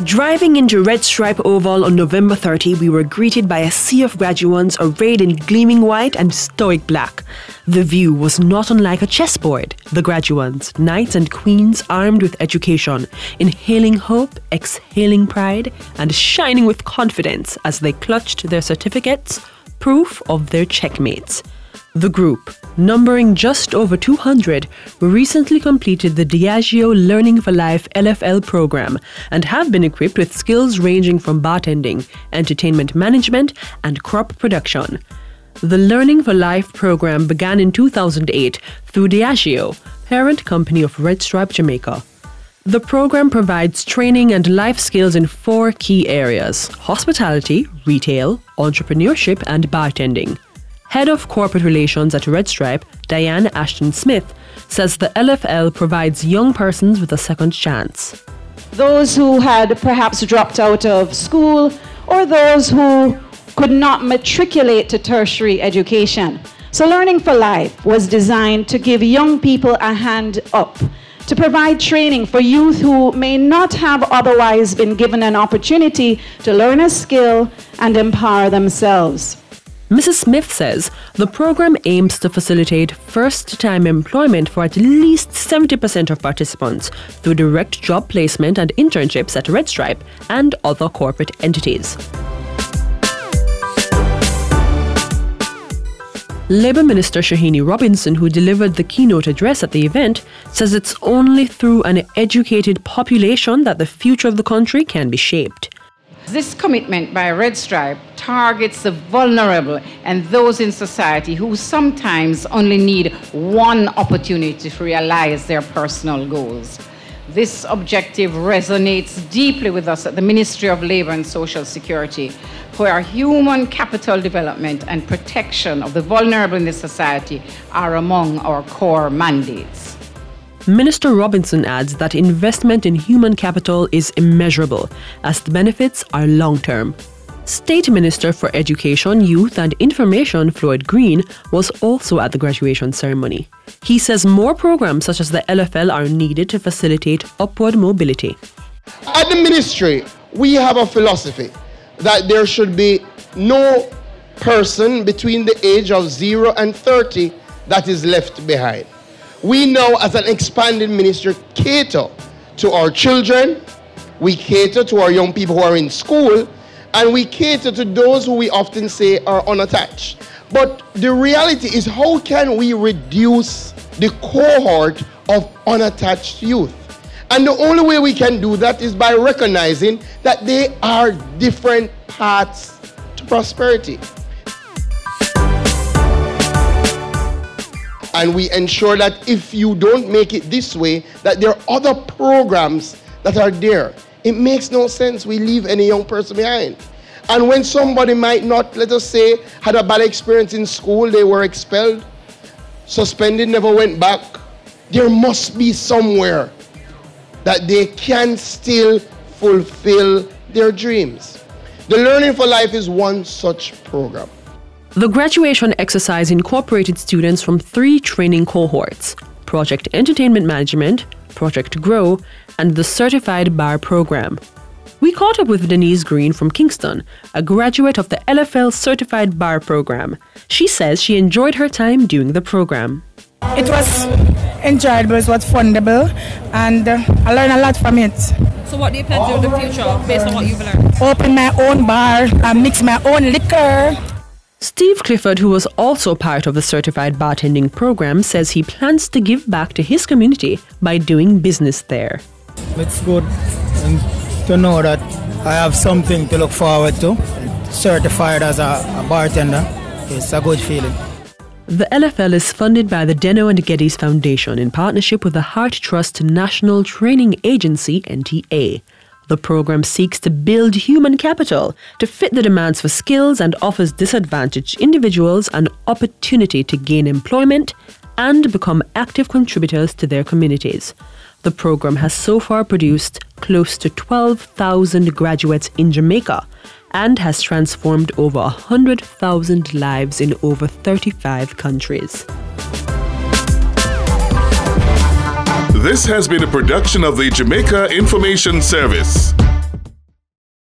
Driving into Red Stripe Oval on November 30, we were greeted by a sea of graduates arrayed in gleaming white and stoic black. The view was not unlike a chessboard. The graduates, knights and queens armed with education, inhaling hope, exhaling pride, and shining with confidence as they clutched their certificates, proof of their checkmates. The group, numbering just over 200, recently completed the Diageo Learning for Life LFL program and have been equipped with skills ranging from bartending, entertainment management, and crop production. The Learning for Life program began in 2008 through Diageo, parent company of Red Stripe Jamaica. The program provides training and life skills in 4 key areas: hospitality, retail, entrepreneurship, and bartending. Head of Corporate Relations at Red Stripe, Diane Ashton Smith, says the LFL provides young persons with a second chance. Those who had perhaps dropped out of school or those who could not matriculate to tertiary education. So Learning for Life was designed to give young people a hand up, to provide training for youth who may not have otherwise been given an opportunity to learn a skill and empower themselves. Mrs. Smith says the program aims to facilitate first-time employment for at least 70% of participants through direct job placement and internships at Red Stripe and other corporate entities. Labour Minister Shahini Robinson, who delivered the keynote address at the event, says it's only through an educated population that the future of the country can be shaped. This commitment by Red Stripe targets the vulnerable and those in society who sometimes only need one opportunity to realize their personal goals. This objective resonates deeply with us at the Ministry of Labour and Social Security, where human capital development and protection of the vulnerable in the society are among our core mandates. Minister Robinson adds that investment in human capital is immeasurable, as the benefits are long-term. State Minister for Education, Youth and Information, Floyd Green, was also at the graduation ceremony. He says more programs such as the LFL are needed to facilitate upward mobility. At the ministry, we have a philosophy that there should be no person between the age of 0 and 30 that is left behind. We now, as an expanded ministry, cater to our children, we cater to our young people who are in school, and we cater to those who we often say are unattached. But the reality is, how can we reduce the cohort of unattached youth? And the only way we can do that is by recognizing that they are different paths to prosperity. And we ensure that if you don't make it this way, that there are other programs that are there. It makes no sense we leave any young person behind. And when somebody might not, let us say, had a bad experience in school, they were expelled, suspended, never went back, there must be somewhere that they can still fulfill their dreams. The Learning for Life is one such program. The graduation exercise incorporated students from 3 training cohorts: Project Entertainment Management, Project Grow, and the Certified Bar Program. We caught up with Denise Green from Kingston, a graduate of the LFL Certified Bar Program. She says she enjoyed her time doing the program. It was enjoyable, it was fundable, and I learned a lot from it. So what do you plan to do in the future based on what you've learned? Open my own bar, and mix my own liquor. Steve Clifford, who was also part of the Certified Bartending Program, says he plans to give back to his community by doing business there. It's good to know that I have something to look forward to. Certified as a bartender, it's a good feeling. The LFL is funded by the Deno and Geddes Foundation in partnership with the Heart Trust National Training Agency, NTA. The program seeks to build human capital to fit the demands for skills and offers disadvantaged individuals an opportunity to gain employment and become active contributors to their communities. The program has so far produced close to 12,000 graduates in Jamaica and has transformed over 100,000 lives in over 35 countries. This has been a production of the Jamaica Information Service.